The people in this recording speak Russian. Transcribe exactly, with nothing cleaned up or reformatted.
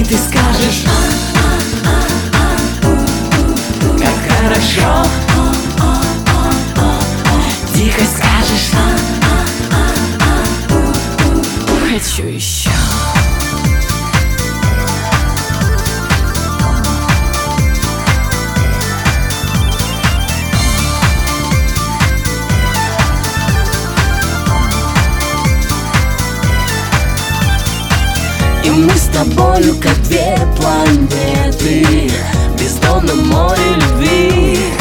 ты скажешь: как хорошо. Тихо скажешь: хочу еще. И мы с тобою как две планеты в бездонном море любви.